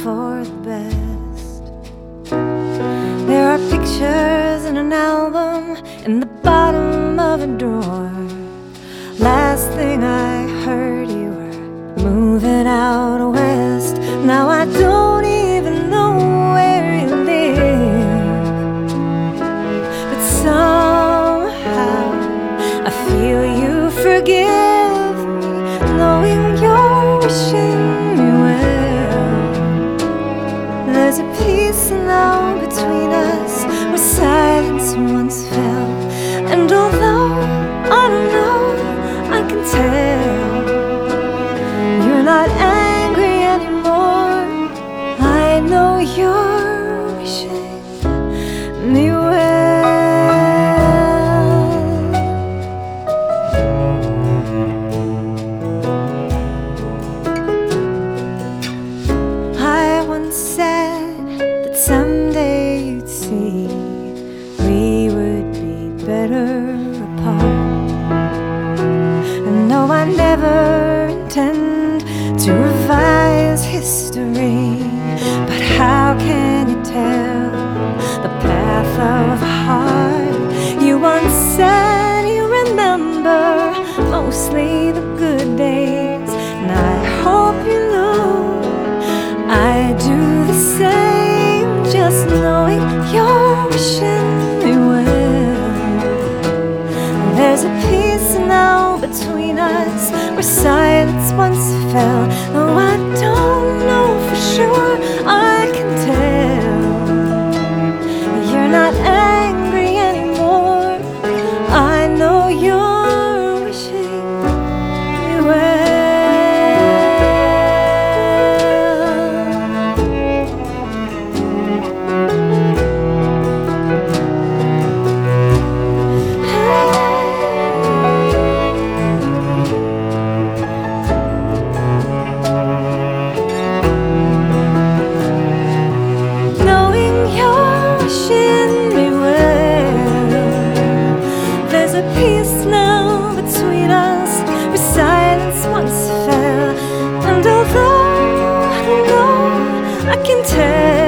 for the best. There are pictures in an album in the bottom of a drawer. Last thing I heard, you were moving out west. Now I don't even know where you live, but somehow I feel you forgive me, knowing you're wishing me well. There's a peace now between us where silence once fell, and although I don't know, I can tell you're not angry anymore. I know you're wishing me well. I once said that someday you'd see we would be better apart. No, I never intend to revise history, but how can you tell the path of a heart? You once said you remember mostly the good days, and I hope you know I do the same, just knowing you're wishing me well. There's a peace now between us where silence once fell. Though I don't know for sure, I can tell you're not angry anymore. I know you're wishing me well. Peace now between us where silence once fell, and although I don't know, I can tell